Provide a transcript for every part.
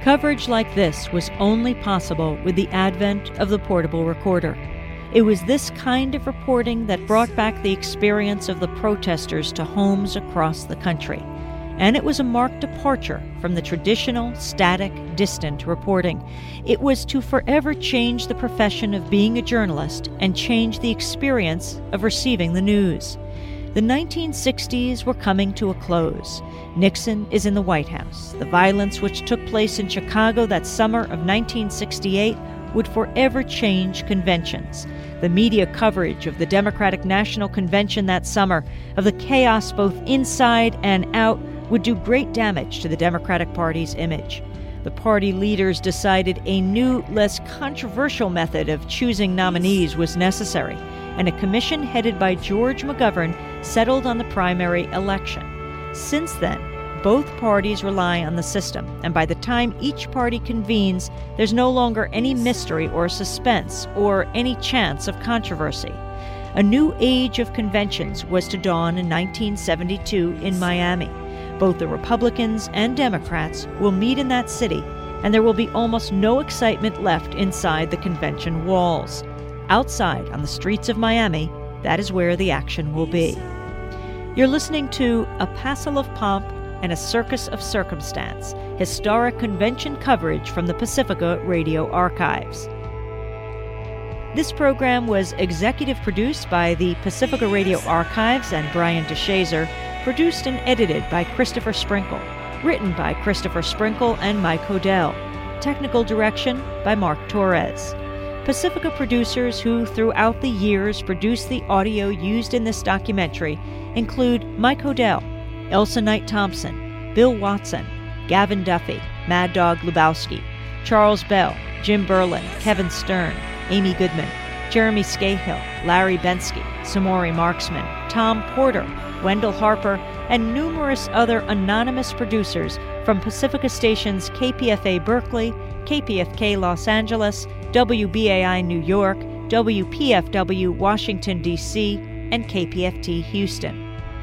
Coverage like this was only possible with the advent of the portable recorder. It was this kind of reporting that brought back the experience of the protesters to homes across the country. And it was a marked departure from the traditional, static, distant reporting. It was to forever change the profession of being a journalist and change the experience of receiving the news. The 1960s were coming to a close. Nixon is in the White House. The violence which took place in Chicago that summer of 1968 would forever change conventions. The media coverage of the Democratic National Convention that summer, of the chaos both inside and out, would do great damage to the Democratic Party's image. The party leaders decided a new, less controversial method of choosing nominees was necessary, and a commission headed by George McGovern settled on the primary election. Since then, both parties rely on the system, and by the time each party convenes, there's no longer any mystery or suspense or any chance of controversy. A new age of conventions was to dawn in 1972 in Miami. Both the Republicans and Democrats will meet in that city, and there will be almost no excitement left inside the convention walls. Outside, on the streets of Miami, that is where the action will be. You're listening to A Passel of Pomp and a Circus of Circumstance, historic convention coverage from the Pacifica Radio Archives. This program was executive produced by the Pacifica Radio Archives and Brian DeShazer, produced and edited by Christopher Sprinkle, written by Christopher Sprinkle and Mike Odell, technical direction by Mark Torres. Pacifica producers who throughout the years produced the audio used in this documentary include Mike Odell, Elsa Knight Thompson, Bill Watson, Gavin Duffy, Mad Dog Lubowski, Charles Bell, Jim Berlin, Kevin Stern, Amy Goodman, Jeremy Scahill, Larry Bensky, Samori Marksman, Tom Porter, Wendell Harper, and numerous other anonymous producers from Pacifica stations KPFA Berkeley, KPFK Los Angeles, WBAI New York, WPFW Washington, D.C., and KPFT Houston.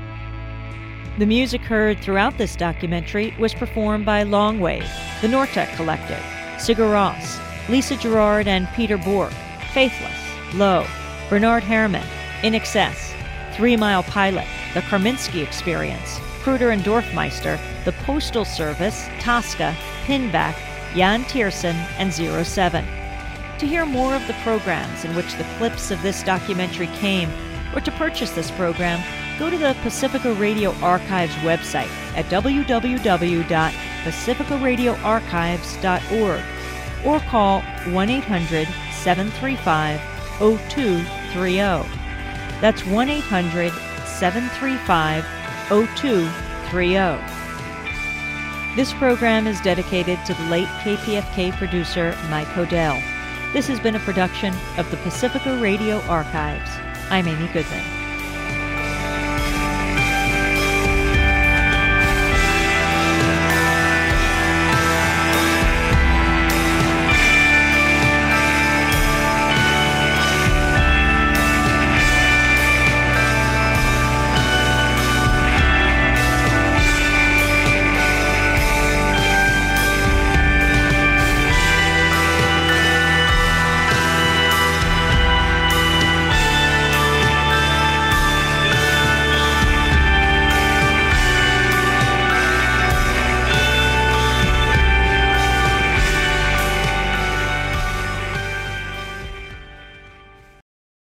The music heard throughout this documentary was performed by Longwave, the Nortec Collective, Sigur Rós, Lisa Gerard and Peter Bork, Faithless, Low, Bernard Herrmann, In Excess, 3 Mile Pilot, The Karminski Experience, Kruder and Dorfmeister, The Postal Service, Tosca, Pinback, Jan Tiersen, and 07. To hear more of the programs in which the clips of this documentary came, or to purchase this program, go to the Pacifica Radio Archives website at www.pacificaradioarchives.org or call 1-800-735-0230. That's 1-800-735-0230. This program is dedicated to the late KPFK producer Mike Odell. This has been a production of the Pacifica Radio Archives. I'm Amy Goodman.